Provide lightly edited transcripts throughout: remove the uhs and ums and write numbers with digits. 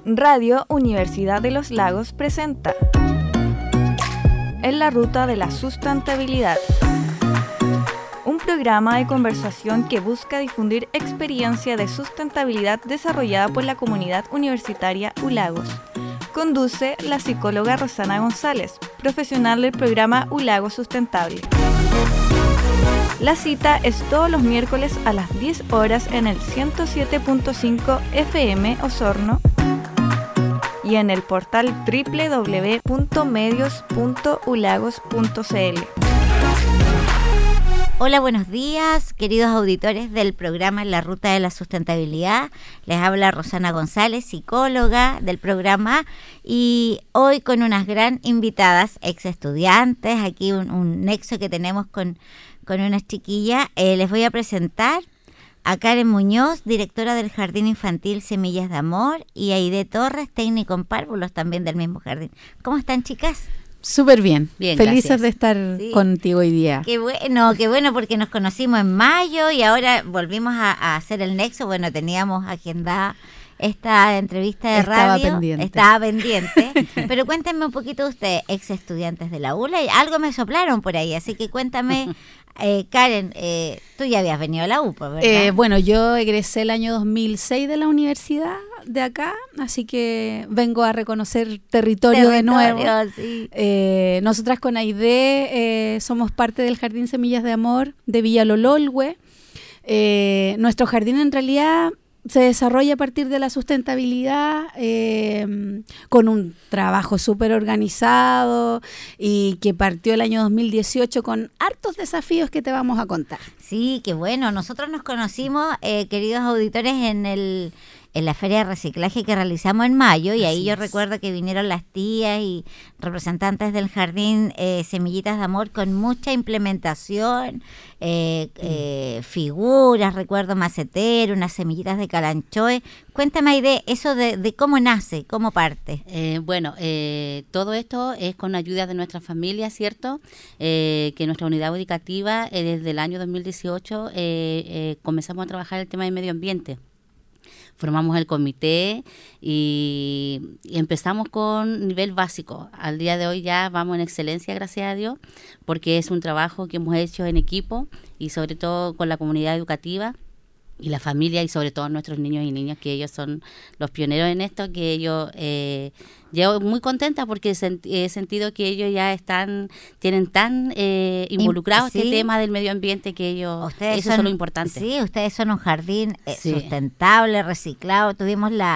Radio Universidad de los Lagos presenta En la Ruta de la Sustentabilidad, un programa de conversación que busca difundir experiencia de sustentabilidad desarrollada por la comunidad universitaria ULagos. Conduce la psicóloga Rosana González, profesional del programa ULagos Sustentable. La cita es todos los miércoles a las 10 horas en el 107.5 FM Osorno y en el portal www.medios.ulagos.cl. Hola, buenos días, queridos auditores del programa En la Ruta de la Sustentabilidad. Les habla Rosana González, psicóloga del programa, y hoy con unas gran invitadas, ex estudiantes, aquí un nexo que tenemos con unas chiquillas. Les voy a presentar a Karen Muñoz, directora del Jardín Infantil Semillas de Amor, y a Aide Torres, técnico en párvulos también del mismo jardín. ¿Cómo están, chicas? Súper bien. Felices gracias de estar contigo hoy día. Qué bueno, porque nos conocimos en mayo y ahora volvimos a hacer el nexo. Bueno, teníamos agendada esta entrevista de radio. Estaba pendiente. Pero cuéntenme un poquito de ustedes, ex estudiantes de la ULA, y algo me soplaron por ahí, así que cuéntame. Karen, tú ya habías venido a la UPA, ¿verdad? Bueno, yo egresé el año 2006 de la universidad de acá, así que vengo a reconocer territorio de nuevo. Sí. Nosotras con Aide somos parte del Jardín Semillas de Amor de Villa Lololhue. Nuestro jardín en realidad se desarrolla a partir de la sustentabilidad, con un trabajo súper organizado y que partió el año 2018 con hartos desafíos que te vamos a contar. Sí, qué bueno. Nosotros nos conocimos, queridos auditores, en la feria de reciclaje que realizamos en mayo, y ahí yo recuerdo que vinieron las tías y representantes del jardín Semillitas de Amor con mucha implementación, figuras, recuerdo macetero, unas semillitas de calanchoe. Cuéntame, Aide, eso de cómo nace, cómo parte. Todo esto es con ayuda de nuestra familia, ¿cierto? Que nuestra unidad educativa desde el año 2018 comenzamos a trabajar el tema de medio ambiente. Formamos el comité y empezamos con nivel básico. Al día de hoy ya vamos en excelencia, gracias a Dios, porque es un trabajo que hemos hecho en equipo y sobre todo con la comunidad educativa y la familia, y sobre todo nuestros niños y niñas, que ellos son los pioneros en esto, que ellos, yo muy contenta porque he sentido que ellos ya tienen tan involucrados este tema del medio ambiente, que ellos, eso es lo importante. Sí, ustedes son un jardín sustentable, reciclado. Tuvimos la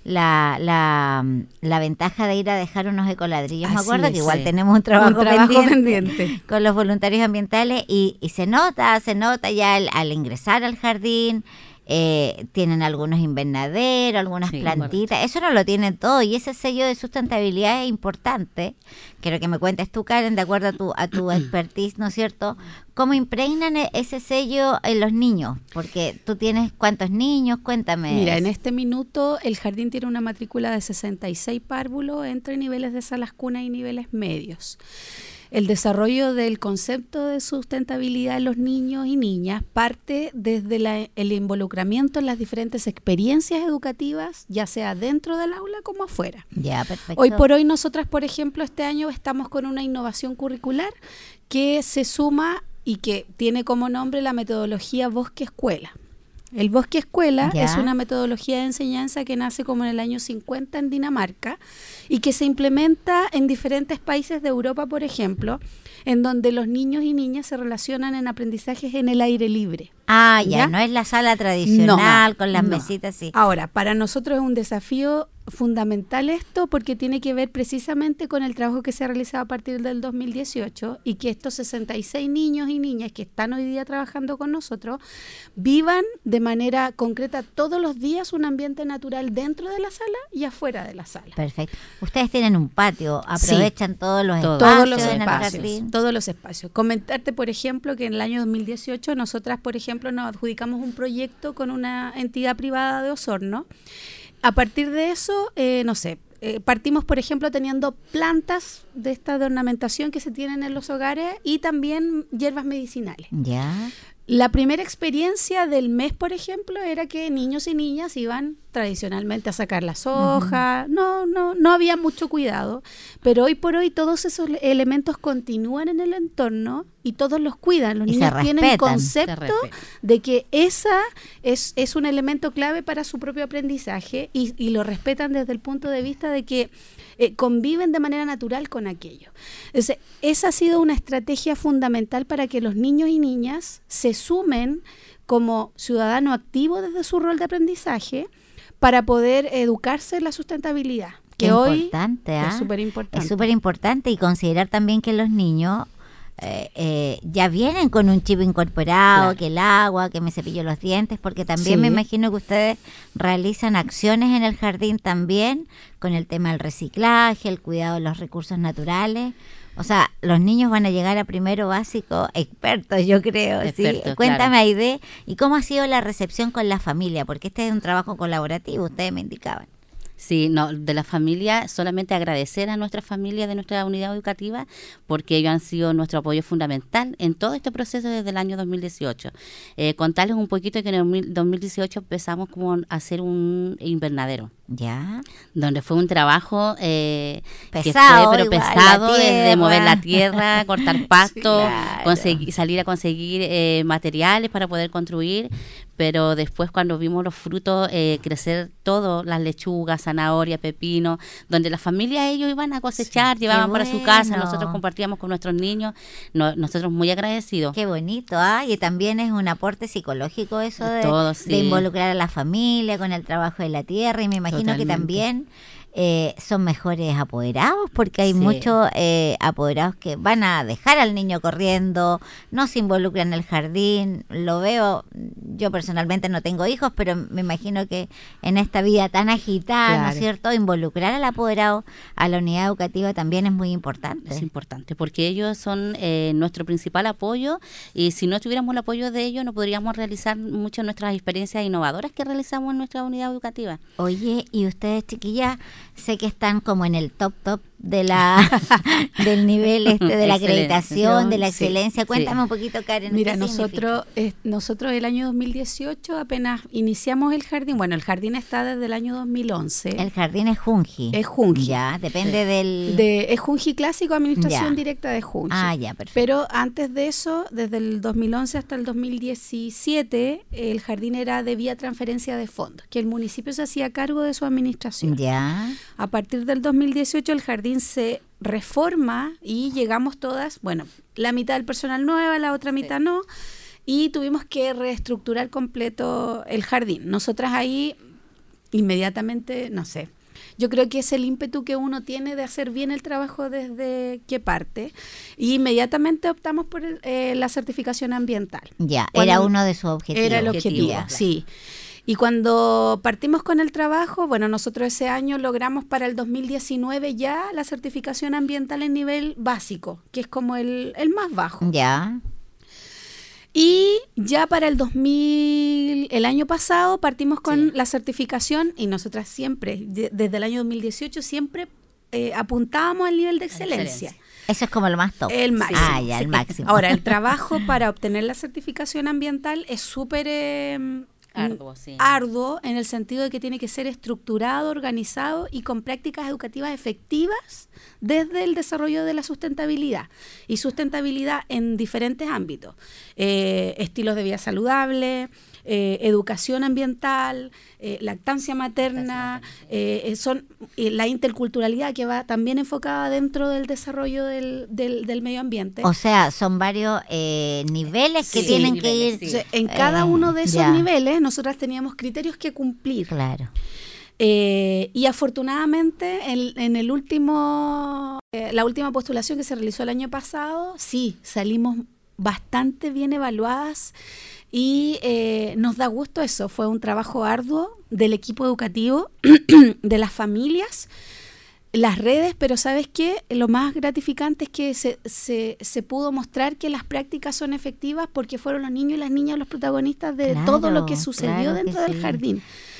ventaja de ir a dejar unos ecoladrillos. Me acuerdo que igual tenemos un trabajo pendiente con los voluntarios ambientales, y se nota ya al ingresar al jardín. Tienen algunos invernaderos, algunas plantitas, correcto. Eso no lo tienen todo, y ese sello de sustentabilidad es importante. Quiero que me cuentes tú, Karen, de acuerdo a tu expertise, ¿no es cierto? ¿Cómo impregnan ese sello en los niños? Porque tú tienes ¿cuántos niños? Cuéntame. Mira, en este minuto el jardín tiene una matrícula de 66 párvulos entre niveles de salas cuna y niveles medios. El desarrollo del concepto de sustentabilidad en los niños y niñas parte desde el involucramiento en las diferentes experiencias educativas, ya sea dentro del aula como afuera. Ya, perfecto. Hoy por hoy nosotras, por ejemplo, este año estamos con una innovación curricular que se suma y que tiene como nombre la metodología Bosque Escuela. El Bosque Escuela es una metodología de enseñanza que nace como en el año 50 en Dinamarca y que se implementa en diferentes países de Europa, por ejemplo, en donde los niños y niñas se relacionan en aprendizajes en el aire libre. ¿Ya? No es la sala tradicional con las mesitas, sí. Ahora, para nosotros es un desafío fundamental esto, porque tiene que ver precisamente con el trabajo que se ha realizado a partir del 2018, y que estos 66 niños y niñas que están hoy día trabajando con nosotros vivan de manera concreta todos los días un ambiente natural dentro de la sala y afuera de la sala. Perfecto. Ustedes tienen un patio, aprovechan todos los espacios. Comentarte, por ejemplo, que en el año 2018 nosotras, por ejemplo, nos adjudicamos un proyecto con una entidad privada de Osorno. A partir de eso, partimos, por ejemplo, teniendo plantas de esta de ornamentación que se tienen en los hogares y también hierbas medicinales. Ya. La primera experiencia del mes, por ejemplo, era que niños y niñas iban tradicionalmente a sacar las hojas, no había mucho cuidado, pero hoy por hoy todos esos elementos continúan en el entorno y todos los cuidan. Los niños tienen concepto de que esa es un elemento clave para su propio aprendizaje y lo respetan desde el punto de vista de que conviven de manera natural con aquello. Entonces, esa ha sido una estrategia fundamental para que los niños y niñas se sumen como ciudadano activo desde su rol de aprendizaje para poder educarse en la sustentabilidad, que hoy es súper importante. Es súper importante, y considerar también que los niños ya vienen con un chip incorporado, que el agua, que me cepillo los dientes, porque también me imagino que ustedes realizan acciones en el jardín también con el tema del reciclaje, el cuidado de los recursos naturales. O sea, los niños van a llegar a primero básico expertos, yo creo. Expertos, ¿sí? Cuéntame, Aide, ¿y cómo ha sido la recepción con la familia? Porque este es un trabajo colaborativo, ustedes me indicaban. Sí, no, de la familia, solamente agradecer a nuestra familia de nuestra unidad educativa, porque ellos han sido nuestro apoyo fundamental en todo este proceso desde el año 2018. Contarles un poquito que en el 2018 empezamos como a hacer un invernadero. Ya. Donde fue un trabajo pesado, pero pesado, de mover la tierra, cortar pasto, salir a conseguir materiales para poder construir. Pero después, cuando vimos los frutos crecer todo, las lechugas, zanahoria, pepino, donde las familias ellos iban a cosechar, llevaban para su casa, nosotros compartíamos con nuestros niños, nosotros muy agradecidos. Qué bonito, y también es un aporte psicológico eso de involucrar a la familia con el trabajo de la tierra, y me imagino que también son mejores apoderados, porque hay muchos apoderados que van a dejar al niño corriendo, no se involucran en el jardín. Lo veo, yo personalmente no tengo hijos, pero me imagino que en esta vida tan agitada, ¿no es cierto?, involucrar al apoderado a la unidad educativa también es muy importante. Es importante, porque ellos son nuestro principal apoyo, y si no tuviéramos el apoyo de ellos no podríamos realizar muchas de nuestras experiencias innovadoras que realizamos en nuestra unidad educativa. Oye, y ustedes, chiquillas, sé que están como en el top de la del nivel de la acreditación, de la excelencia. Cuéntame un poquito, Karen. Mira, nosotros el año 2018 apenas iniciamos el jardín. Bueno, el jardín está desde el año 2011. El jardín es Junji. Es Junji. Ya, depende del... es Junji clásico, administración directa de Junji. Ya, perfecto. Pero antes de eso, desde el 2011 hasta el 2017, el jardín era de vía transferencia de fondos, que el municipio se hacía cargo de su administración. Ya. A partir del 2018 el jardín se reforma y llegamos todas, bueno, la mitad del personal nueva, la otra mitad no, y tuvimos que reestructurar completo el jardín. Nosotras ahí inmediatamente, no sé, yo creo que es el ímpetu que uno tiene de hacer bien el trabajo desde que parte, y inmediatamente optamos por la certificación ambiental. Ya, era uno de sus objetivos. Era el objetivo, sí. Y cuando partimos con el trabajo, bueno, nosotros ese año logramos para el 2019 ya la certificación ambiental en nivel básico, que es como el más bajo. Ya. Y ya para el año pasado partimos con la certificación, y nosotras siempre, desde el año 2018, siempre apuntábamos al nivel de excelencia. Eso es como lo más top. El máximo. El máximo. Ahora, el trabajo para obtener la certificación ambiental es súper... arduo, en el sentido de que tiene que ser estructurado, organizado y con prácticas educativas efectivas desde el desarrollo de la sustentabilidad, y sustentabilidad en diferentes ámbitos, estilos de vida saludable, educación ambiental, lactancia materna, son la interculturalidad, que va también enfocada dentro del desarrollo del medio ambiente. O sea, son varios niveles que tienen que ir. O sea, en cada uno de esos niveles nosotras teníamos criterios que cumplir. Claro. Y afortunadamente en el último la última postulación que se realizó el año pasado, sí, salimos bastante bien evaluadas, y nos da gusto eso. Fue un trabajo arduo del equipo educativo, de las familias, las redes, pero ¿sabes qué? Lo más gratificante es que se pudo mostrar que las prácticas son efectivas, porque fueron los niños y las niñas los protagonistas de todo lo que sucedió dentro del jardín.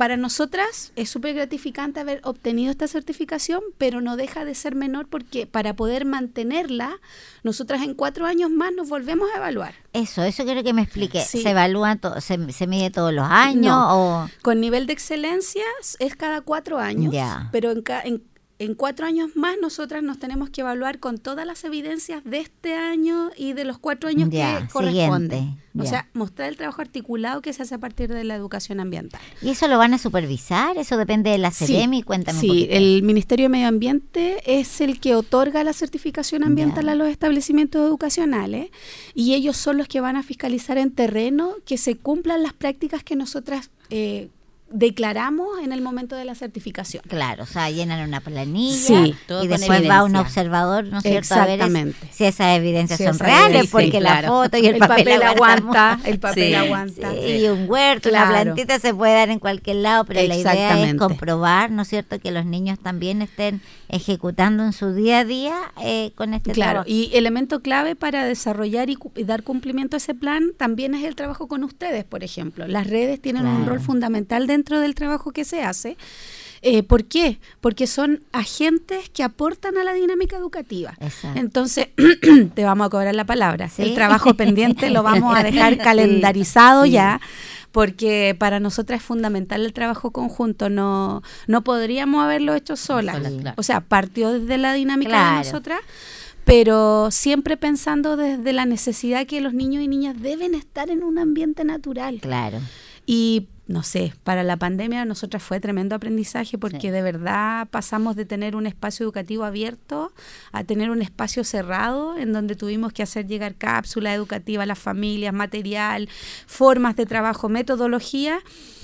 para nosotras es súper gratificante haber obtenido esta certificación, pero no deja de ser menor porque para poder mantenerla, nosotras en 4 años más nos volvemos a evaluar. Eso quiero que me explique. ¿Se evalúa, se mide todos los años? No, con nivel de excelencia es cada 4 años, pero en 4 años más nosotras nos tenemos que evaluar con todas las evidencias de este año y de los 4 años que corresponden. O sea, mostrar el trabajo articulado que se hace a partir de la educación ambiental. ¿Y eso lo van a supervisar? ¿Eso depende de la CEREMI? Cuéntame un poquito. Sí, el Ministerio de Medio Ambiente es el que otorga la certificación ambiental a los establecimientos educacionales y ellos son los que van a fiscalizar en terreno que se cumplan las prácticas que nosotras declaramos en el momento de la certificación. Claro, o sea, llenan una planilla y después va un observador, ¿no es cierto?, a ver si esas evidencias son reales, porque la foto y el papel aguanta. El papel aguanta. Y un huerto, una plantita se puede dar en cualquier lado, pero la idea es comprobar, ¿no es cierto?, que los niños también estén ejecutando en su día a día con este trabajo. Y elemento clave para desarrollar y dar cumplimiento a ese plan también es el trabajo con ustedes, por ejemplo. Las redes tienen un rol fundamental dentro del trabajo que se hace. ¿Por qué? Porque son agentes que aportan a la dinámica educativa. Exacto. Entonces, te vamos a cobrar la palabra. ¿Sí? El trabajo pendiente lo vamos a dejar calendarizado ya, porque para nosotras es fundamental el trabajo conjunto. No podríamos haberlo hecho solas. O sea, partió desde la dinámica de nosotras, pero siempre pensando desde la necesidad que los niños y niñas deben estar en un ambiente natural. Claro. Y no sé, para la pandemia nosotras fue tremendo aprendizaje porque de verdad pasamos de tener un espacio educativo abierto a tener un espacio cerrado en donde tuvimos que hacer llegar cápsulas educativas a las familias, material, formas de trabajo, metodología.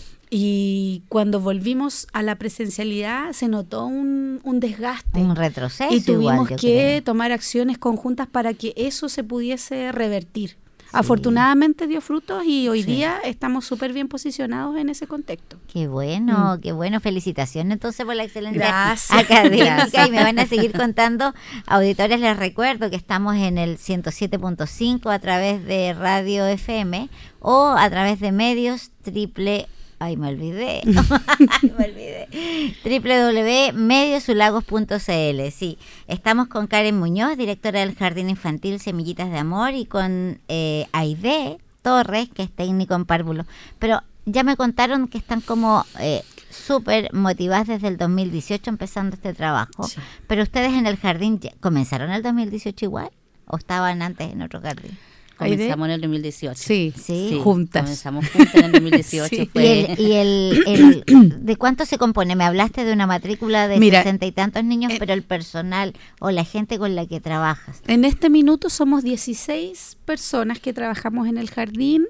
Y cuando volvimos a la presencialidad se notó un desgaste. Un retroceso. Y tuvimos que tomar acciones conjuntas para que eso se pudiese revertir. Afortunadamente dio frutos y hoy día estamos súper bien posicionados en ese contexto. Qué bueno, qué bueno. Felicitaciones entonces por la excelencia académica. Y me van a seguir contando. Auditores, les recuerdo que estamos en el 107.5 a través de Radio FM o a través de medios www.mediosulagos.cl. Sí, estamos con Karen Muñoz, directora del Jardín Infantil Semillitas de Amor, y con Aide Torres, que es técnico en párvulos. Pero ya me contaron que están como súper motivadas desde el 2018 empezando este trabajo. Sí. Pero ustedes en el jardín, ¿comenzaron el 2018 igual o estaban antes en otro jardín? Comenzamos en el 2018. Sí, juntas. Comenzamos juntas en el 2018. Sí. ¿Y de cuánto se compone? Me hablaste de una matrícula de 60 y tantos niños, pero el personal o la gente con la que trabajas. En este minuto somos 16 personas que trabajamos en el jardín.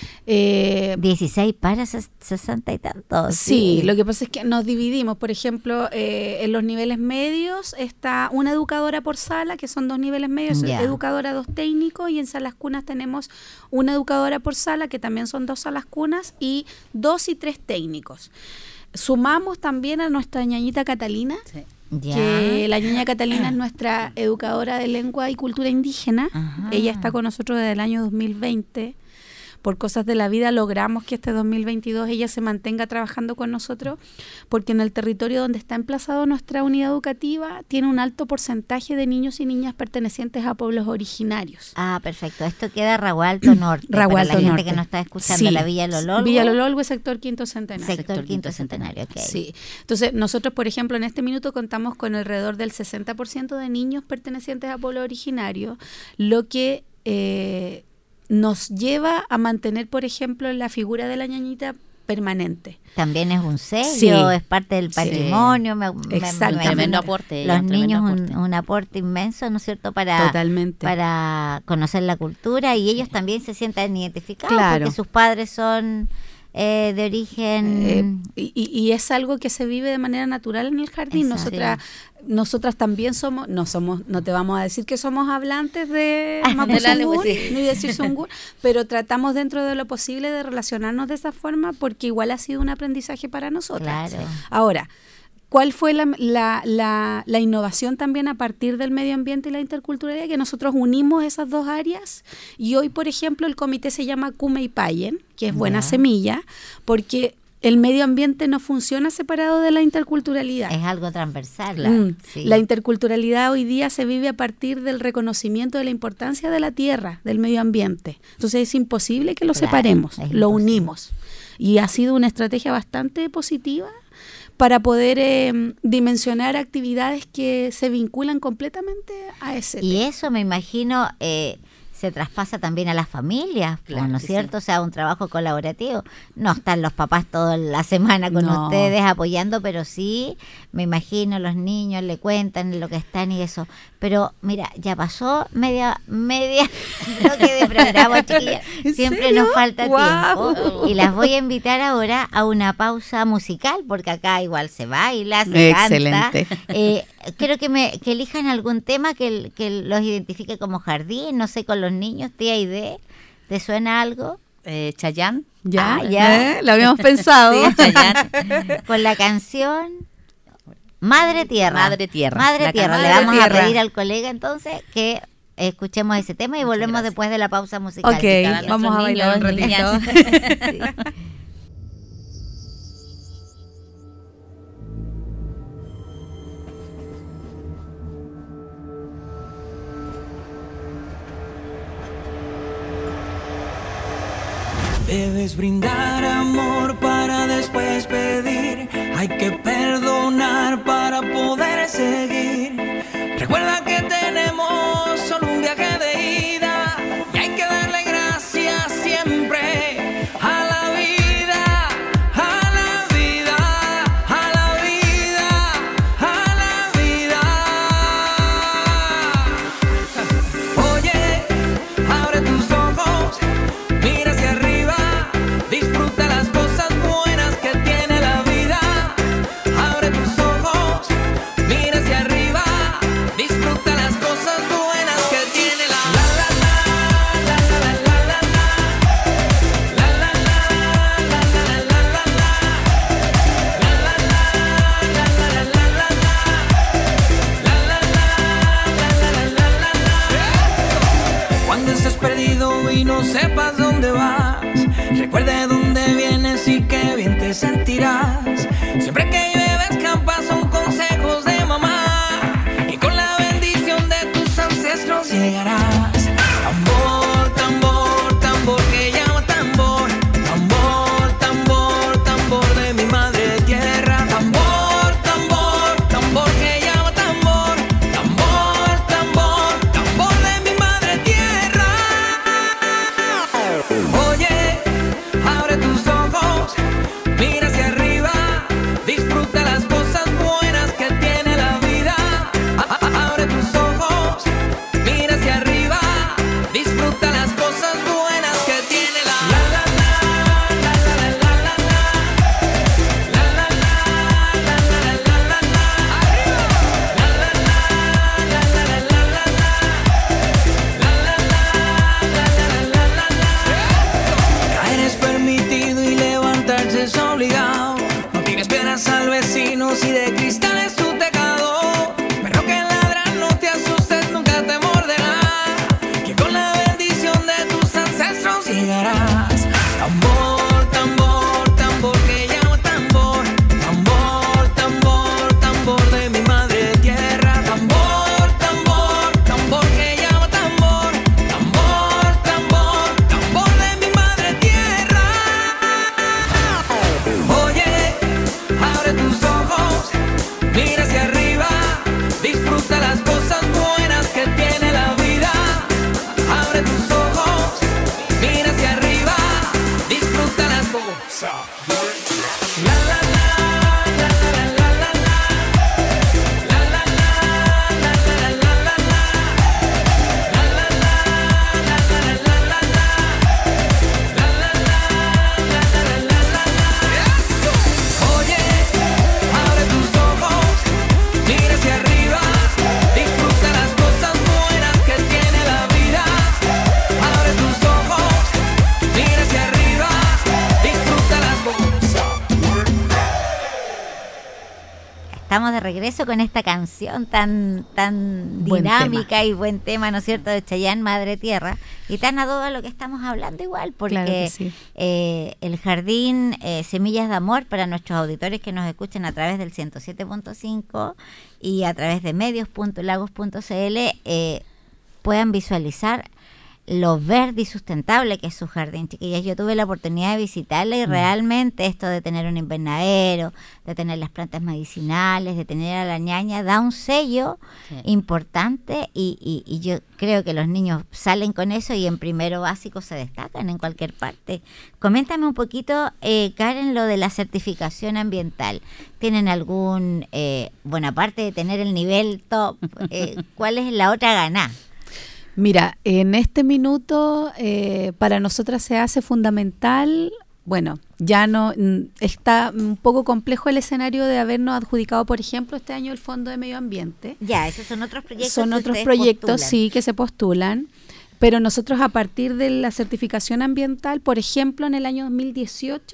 16 para 60 y tantos. Sí, lo que pasa es que nos dividimos. Por ejemplo, en los niveles medios está una educadora por sala, que son 2 niveles medios, educadora, 2 técnicos, y en salas cunas tenemos una educadora por sala, que también son 2 salas cunas, y 2 y 3 técnicos. Sumamos también a nuestra ñañita Catalina, que la ñaña Catalina es nuestra educadora de lengua y cultura indígena. Ajá. Ella está con nosotros desde el año 2020. Por cosas de la vida logramos que este 2022 ella se mantenga trabajando con nosotros, porque en el territorio donde está emplazado nuestra unidad educativa tiene un alto porcentaje de niños y niñas pertenecientes a pueblos originarios. Ah, perfecto. Esto queda Raguá Alto Norte. Raguá Alto Norte. Norte. Que nos está escuchando, la Villa Lololgo. Villa Lololgo, sector Quinto Centenario. Sector Quinto Centenario, ok. Sí. Entonces, nosotros, por ejemplo, en este minuto contamos con alrededor del 60% de niños pertenecientes a pueblos originarios, lo que nos lleva a mantener, por ejemplo, la figura de la ñañita permanente. También es un sello, es parte del patrimonio. Exacto. Tremendo aporte. Los niños un aporte inmenso, ¿no es cierto?, para conocer la cultura, y ellos también se sientan identificados porque sus padres son de origen. Y es algo que se vive de manera natural en el jardín. Nosotras también no te vamos a decir que somos hablantes de Mapuzungún, ni decir Zungun, pero tratamos dentro de lo posible de relacionarnos de esa forma, porque igual ha sido un aprendizaje para nosotras. Claro. Ahora, ¿cuál fue la innovación también a partir del medio ambiente y la interculturalidad? Que nosotros unimos esas 2 áreas, y hoy, por ejemplo, el comité se llama Kume y Payen, que es buena semilla, porque el medio ambiente no funciona separado de la interculturalidad. Es algo transversal. Sí. La interculturalidad hoy día se vive a partir del reconocimiento de la importancia de la tierra, del medio ambiente. Entonces es imposible que lo separemos, lo unimos. Y ha sido una estrategia bastante positiva para poder dimensionar actividades que se vinculan completamente a ese tema. Y eso me imagino se traspasa también a las familias, claro, ¿no es cierto? Sí. O sea, un trabajo colaborativo. No están los papás toda la semana con ustedes apoyando, pero sí, me imagino, los niños le cuentan lo que están y eso. Pero mira, ya pasó media bloque de programa, chiquillas. Siempre ¿serio? Nos falta tiempo. Y las voy a invitar ahora a una pausa musical, porque acá igual se baila, se canta. Quiero que elijan algún tema que los identifique como jardín, no sé, con los niños. Tía Aide, ¿te suena algo? Chayanne. Ya. Lo habíamos pensado. Sí, Chayanne. Con la canción Madre Tierra. Madre Tierra. Madre Tierra. Le vamos a pedir al colega entonces que escuchemos ese tema y volvemos después de la pausa musical. Ok, vamos a bailar un ratito. Sí. Debes brindar amor para después pedir. Hay que perdonar para poder seguir. Recuerda que tenemos solo un viaje de ida y hay que darle gracias siempre a la vida, a la vida, a la vida, a la vida. Oye, abre tus ojos, mira hacia arriba. Disfruta las cosas buenas que tiene la vida. Abre tus ojos, mira hacia arriba. Disfruta las cosas buenas que tiene la Cuando estés perdido y no sepas dónde vas, recuerde dónde vienes y qué bien te sentirás. Siempre que llueve escampa son consejos de mamá y con la bendición de tus ancestros llegarás. Tambor, tambor, tambor que llama tambor. Tambor, tambor, tambor de mi madre tierra. Tambor, tambor, tambor que llama tambor. Tambor, tambor, tambor de mi madre tierra. Oye, abre tus ojos, mira hacia arriba, disfruta las cosas buenas que tiene la vida. Abre tus ojos, mira hacia arriba, disfruta las cosas buenas que tiene la Caer es permitido y levantarse es obligado. No tires piedras al vecino si de cristal es tu tejado. Pero que ladra, no te asustes, nunca te morderá. Que con la bendición de tus ancestros llegarás. Tambor, tambor, tambor que llama tambor. Tambor, tambor, tambor de mi madre tierra. Tambor, tambor, tambor que llama tambor. Tambor, tambor, tambor de mi madre tierra. Oye, abre tus ojos, estamos de regreso con esta canción tan dinámica y buen tema, ¿no es cierto?, de Chayanne, Madre Tierra, y tan a todo a lo que estamos hablando igual, porque claro sí. El Jardín Semillas de Amor, para nuestros auditores que nos escuchan a través del 107.5 y a través de medios.lagos.cl, puedan visualizar lo verde y sustentable que es su jardín, chiquillas. Yo tuve la oportunidad de visitarla y realmente esto de tener un invernadero, de tener las plantas medicinales, de tener a la ñaña, da un sello importante y yo creo que los niños salen con eso y en primero básico se destacan en cualquier parte. Coméntame un poquito, Karen, lo de la certificación ambiental. ¿Tienen algún, bueno, aparte de tener el nivel top, cuál es la otra ganá? Mira, en este minuto para nosotras se hace fundamental, bueno, ya no está un poco complejo el escenario de habernos adjudicado, por ejemplo, este año el Fondo de Medio Ambiente. Ya, esos son otros proyectos. Son otros proyectos, postulan. Sí, que se postulan, pero nosotros a partir de la certificación ambiental, por ejemplo, en el año 2018...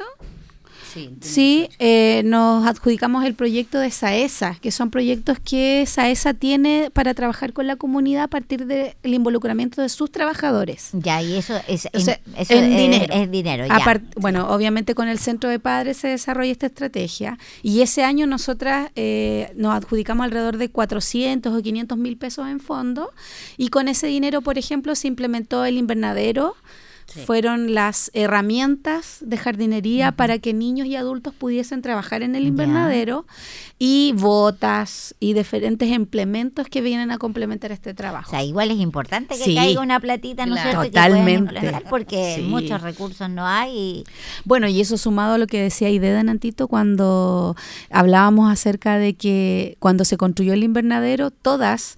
Sí, nos adjudicamos el proyecto de SAESA, que son proyectos que SAESA tiene para trabajar con la comunidad a partir del involucramiento de sus trabajadores. Ya, y eso es dinero. Es dinero, ya. Bueno, obviamente con el Centro de Padres se desarrolla esta estrategia y ese año nosotras nos adjudicamos alrededor de 400 o 500 mil pesos en fondo y con ese dinero, por ejemplo, se implementó el invernadero. Sí. Fueron las herramientas de jardinería para que niños y adultos pudiesen trabajar en el invernadero y botas y diferentes implementos que vienen a complementar este trabajo. O sea, igual es importante que caiga una platita, ¿no es cierto? Totalmente. Porque muchos recursos no hay. Bueno, y eso sumado a lo que decía Aideda Nantito cuando hablábamos acerca de que cuando se construyó el invernadero, todas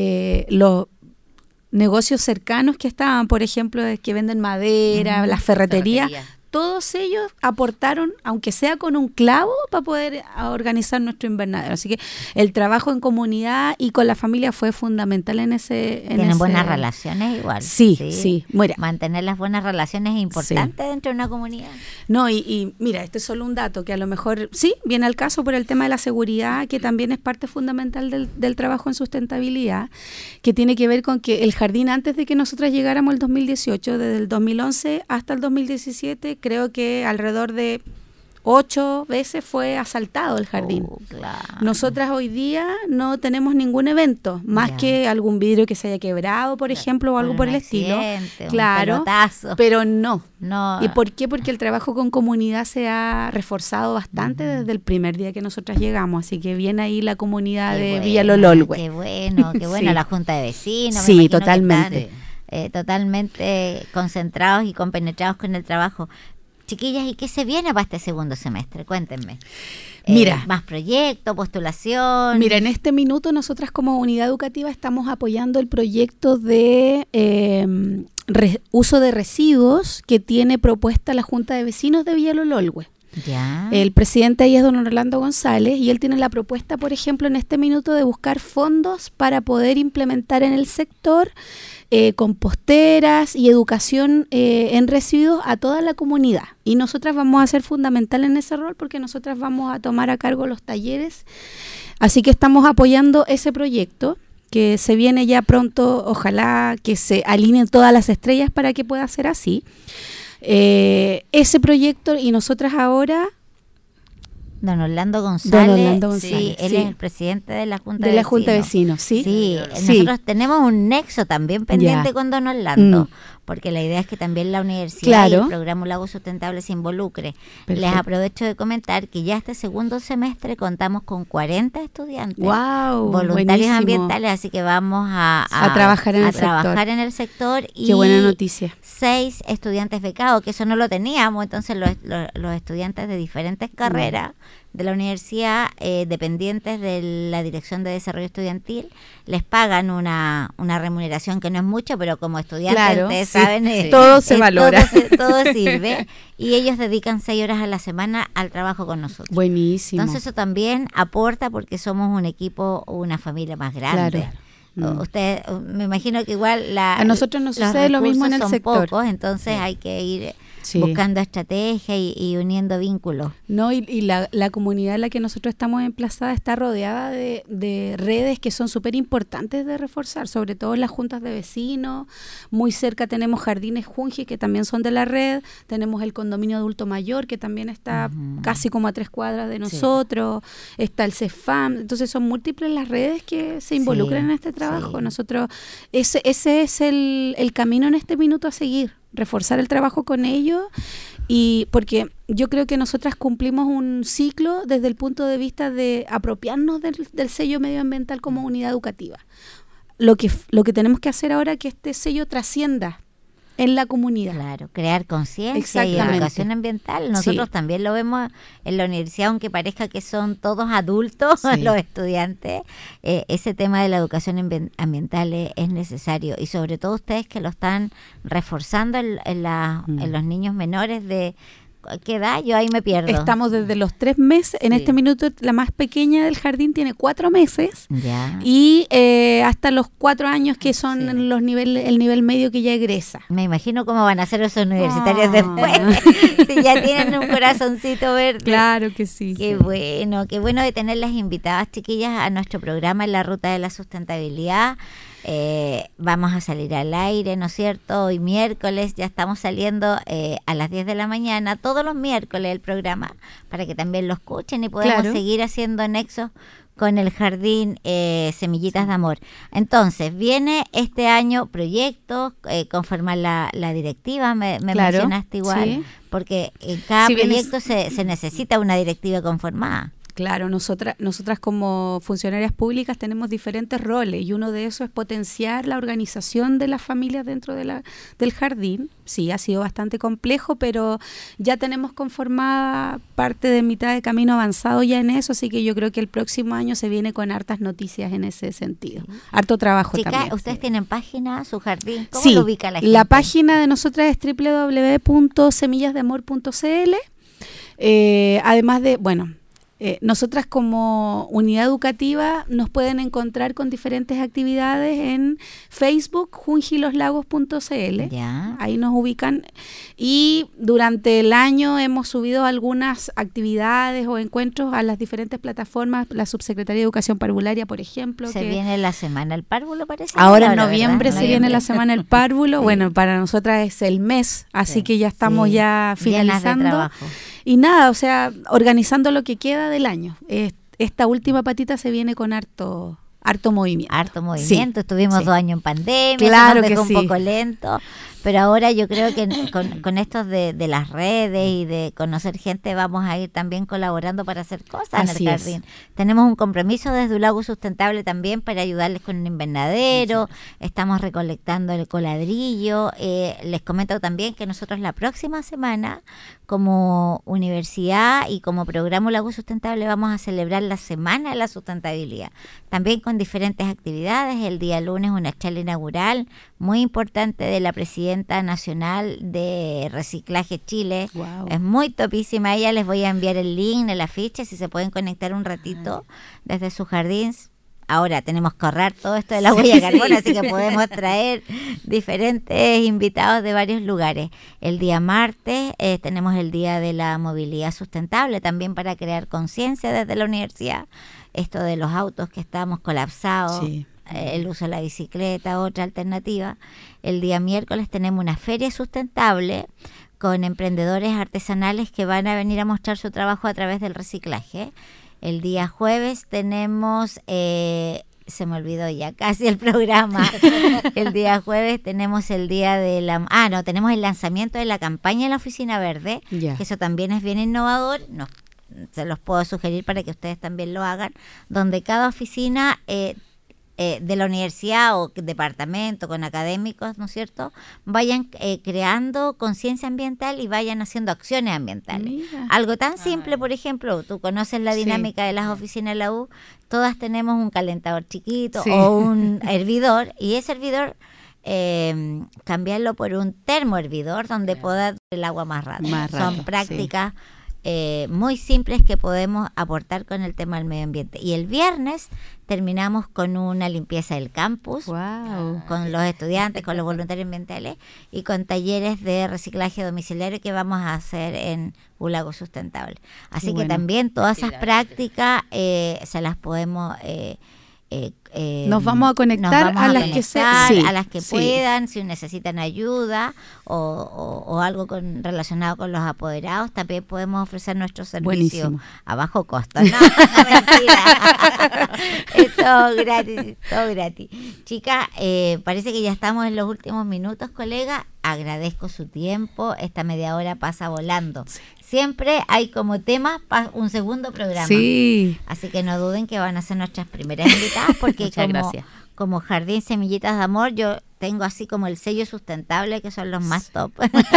los negocios cercanos que estaban, por ejemplo, que venden madera, las ferreterías, todos ellos aportaron, aunque sea con un clavo, para poder organizar nuestro invernadero. Así que el trabajo en comunidad y con la familia fue fundamental en ese... ¿Tienen buenas relaciones igual? Sí. Mira, mantener las buenas relaciones es importante dentro de una comunidad. No, y mira, este es solo un dato que a lo mejor sí viene al caso por el tema de la seguridad, que también es parte fundamental del trabajo en sustentabilidad, que tiene que ver con que el jardín, antes de que nosotros llegáramos el 2018, desde el 2011 hasta el 2017, creo que alrededor de 8 veces fue asaltado el jardín. Claro. Nosotras hoy día no tenemos ningún evento, más que algún vidrio que se haya quebrado, por ejemplo, o algo por el estilo. Claro, pero no. ¿Y por qué? Porque el trabajo con comunidad se ha reforzado bastante desde el primer día que nosotras llegamos, así que viene ahí la comunidad de Villa Lololhue. Qué bueno, la junta de vecinos. Sí, totalmente. Totalmente concentrados y compenetrados con el trabajo. Chiquillas, ¿y qué se viene para este segundo semestre? Cuéntenme. Mira, más proyectos, postulación. Mira, en este minuto nosotras como unidad educativa estamos apoyando el proyecto de uso de residuos que tiene propuesta la Junta de Vecinos de Villa Lololhue. Ya. El presidente ahí es don Orlando González y él tiene la propuesta, por ejemplo, en este minuto de buscar fondos para poder implementar en el sector composteras y educación en residuos a toda la comunidad. Y nosotras vamos a ser fundamental en ese rol porque nosotras vamos a tomar a cargo los talleres. Así que estamos apoyando ese proyecto que se viene ya pronto. Ojalá que se alineen todas las estrellas para que pueda ser así. Ese proyecto y nosotras ahora... Don Orlando González, sí, él es el presidente de la Junta de Vecinos. Junta de Vecinos, sí. Nosotros tenemos un nexo también pendiente con Don Orlando, porque la idea es que también la universidad y el programa Lago Sustentable se involucre. Perfecto. Les aprovecho de comentar que ya este segundo semestre contamos con 40 estudiantes voluntarios ambientales, así que vamos a trabajar en el sector. Y qué buena noticia. 6 estudiantes becados, que eso no lo teníamos, entonces los estudiantes de diferentes carreras de la universidad, dependientes de la Dirección de Desarrollo Estudiantil, les pagan una remuneración que no es mucho, pero como estudiantes ustedes saben, todo se valora. Todo sirve, y ellos dedican 6 horas a la semana al trabajo con nosotros. Buenísimo. Entonces eso también aporta porque somos un equipo, una familia más grande. Claro. Usted, me imagino que igual a nosotros nos sucede lo mismo en el sector. Pocos, entonces hay que ir buscando estrategias y uniendo vínculos. No, y la comunidad en la que nosotros estamos emplazadas está rodeada de redes que son súper importantes de reforzar, sobre todo las juntas de vecinos. Muy cerca tenemos Jardines Junji, que también son de la red, tenemos el condominio adulto mayor, que también está casi como a 3 cuadras de nosotros, está el CEFAM, entonces son múltiples las redes que se involucran en este trabajo. Nosotros, ese es el camino en este minuto a seguir, reforzar el trabajo con ellos, y porque yo creo que nosotras cumplimos un ciclo desde el punto de vista de apropiarnos del sello medioambiental como unidad educativa. Lo que tenemos que hacer ahora es que este sello trascienda en la comunidad. Claro, crear conciencia y educación ambiental. Nosotros también lo vemos en la universidad, aunque parezca que son todos adultos los estudiantes. Ese tema de la educación ambiental es necesario, y sobre todo ustedes que lo están reforzando en los niños menores de... ¿Qué edad? Yo ahí me pierdo. Estamos desde los 3 meses. En este minuto la más pequeña del jardín tiene 4 meses. Y hasta los 4 años, que son el nivel medio, que ya egresa. Me imagino cómo van a ser esos universitarios después. Si ya tienen un corazoncito verde. Claro que sí. Qué bueno de tenerlas invitadas, chiquillas, a nuestro programa en la Ruta de la Sustentabilidad. Vamos a salir al aire, ¿no es cierto? Hoy miércoles ya estamos saliendo a las 10 de la mañana, todos los miércoles el programa, para que también lo escuchen y podamos seguir haciendo nexos con el Jardín Semillitas de Amor. Entonces, viene este año proyectos, conformar la directiva, me mencionaste igual, porque en cada proyecto se necesita una directiva conformada. Claro, nosotras como funcionarias públicas tenemos diferentes roles, y uno de esos es potenciar la organización de las familias dentro del jardín. Sí, ha sido bastante complejo, pero ya tenemos conformada parte de mitad de camino avanzado ya en eso, así que yo creo que el próximo año se viene con hartas noticias en ese sentido. Harto trabajo también. ¿Ustedes tienen página, su jardín? ¿Cómo lo ubica la gente? La página de nosotras es www.semillasdeamor.cl. Además de, nosotras como unidad educativa nos pueden encontrar con diferentes actividades en Facebook, junjiloslagos.cl. Ahí nos ubican, y durante el año hemos subido algunas actividades o encuentros a las diferentes plataformas. La Subsecretaría de Educación Parvularia, por ejemplo. Se viene la Semana del Párvulo, parece. Ahora en noviembre se viene la Semana del Párvulo. Bueno, para nosotras es el mes, así que ya estamos ya finalizando. Llenas de trabajo. Y nada, o sea, organizando lo que queda del año. Esta última patita se viene con harto movimiento. Harto movimiento. Estuvimos 2 años en pandemia, claro, nos dejó que un poco lento, pero ahora yo creo que con estos de las redes y de conocer gente vamos a ir también colaborando para hacer cosas en el jardín. Tenemos un compromiso desde ULAGU Sustentable también para ayudarles con un invernadero. Estamos recolectando el coladrillo. Les comento también que nosotros la próxima semana, como universidad y como programa ULAGU Sustentable, vamos a celebrar la Semana de la Sustentabilidad, también con diferentes actividades. El día lunes una charla inaugural muy importante de la presidenta nacional de Reciclaje Chile. Es muy topísima ella. Les voy a enviar el link, el afiche, si se pueden conectar un ratito desde su jardín. Ahora tenemos que ahorrar todo esto de la huella de carbono, así que podemos traer diferentes invitados de varios lugares. El día martes tenemos el Día de la Movilidad Sustentable, también para crear conciencia desde la universidad. Esto de los autos que estamos colapsados, el uso de la bicicleta, otra alternativa. El día miércoles tenemos una feria sustentable con emprendedores artesanales que van a venir a mostrar su trabajo a través del reciclaje. El día jueves tenemos, se me olvidó ya casi el programa, el día jueves tenemos el día de tenemos el lanzamiento de la campaña de la Oficina Verde, que eso también es bien innovador, se los puedo sugerir para que ustedes también lo hagan, donde cada oficina de la universidad o departamento con académicos, ¿no es cierto?, vayan creando conciencia ambiental y vayan haciendo acciones ambientales. Mira. Algo tan simple, por ejemplo, tú conoces la dinámica de las oficinas de la U, todas tenemos un calentador chiquito o un hervidor, y ese hervidor cambiarlo por un termohervidor donde pueda dar el agua más rápido. Son prácticas muy simples que podemos aportar con el tema del medio ambiente. Y el viernes terminamos con una limpieza del campus, con los estudiantes, con los voluntarios ambientales y con talleres de reciclaje domiciliario que vamos a hacer en Ulago Sustentable. Así que también todas esas prácticas se las podemos... nos vamos a conectar a las que a las que puedan, si necesitan ayuda o algo relacionado con los apoderados, también podemos ofrecer nuestro servicio a bajo costo. No, mentira. Es todo gratis. Chicas, parece que ya estamos en los últimos minutos, colega. Agradezco su tiempo, esta media hora pasa volando. Siempre hay como temas para un segundo programa. Así que no duden que van a ser nuestras primeras invitadas, porque como Jardín Semillitas de Amor, yo tengo así como el sello sustentable, que son los más top.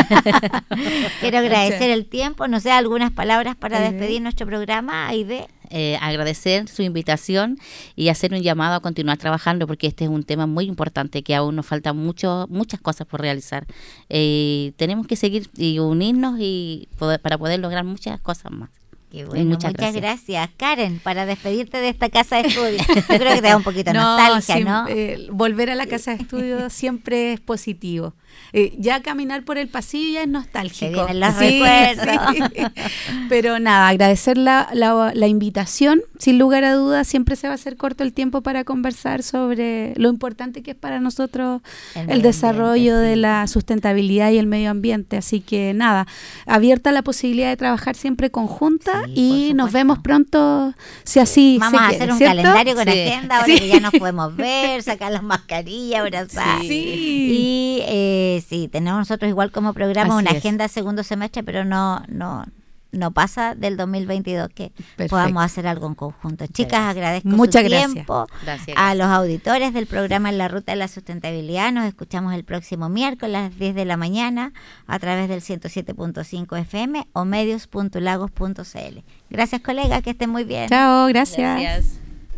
Quiero agradecer el tiempo, no sé, algunas palabras para despedir nuestro programa, Aide. Agradecer su invitación y hacer un llamado a continuar trabajando, porque este es un tema muy importante que aún nos faltan muchas cosas por realizar. Tenemos que seguir y unirnos para poder lograr muchas cosas más. Bueno, muchas gracias. Karen, para despedirte de esta casa de estudio. Yo creo que te da un poquito de nostalgia, ¿no? Volver a la casa de estudio siempre es positivo. Ya caminar por el pasillo ya es nostálgico. Se vienen los recuerdos. Pero nada, agradecer la invitación. Sin lugar a dudas, siempre se va a hacer corto el tiempo para conversar sobre lo importante que es para nosotros el desarrollo de la sustentabilidad y el medio ambiente. Así que nada, abierta la posibilidad de trabajar siempre conjunta y nos vemos pronto, si así vamos se a quiere, hacer un ¿cierto? calendario con agenda, ahora que ya nos podemos ver, sacar las mascarillas, abrazar. Y sí, tenemos nosotros igual como programa una agenda segundo semestre, pero no pasa del 2022 que podamos hacer algo en conjunto. Chicas, agradezco su tiempo. Gracias. A los auditores del programa En la Ruta de la Sustentabilidad. Nos escuchamos el próximo miércoles a las 10 de la mañana a través del 107.5 FM o medios.lagos.cl. Gracias, colega, que estén muy bien. Chao, gracias.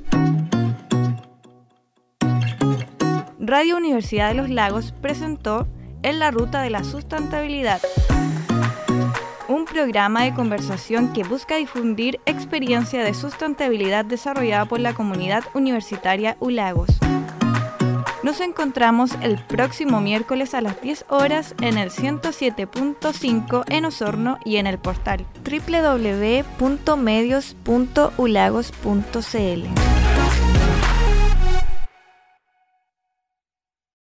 Radio Universidad de los Lagos presentó En la Ruta de la Sustentabilidad, un programa de conversación que busca difundir experiencia de sustentabilidad desarrollada por la comunidad universitaria ULAGOS. Nos encontramos el próximo miércoles a las 10 horas en el 107.5 en Osorno y en el portal www.medios.ulagos.cl.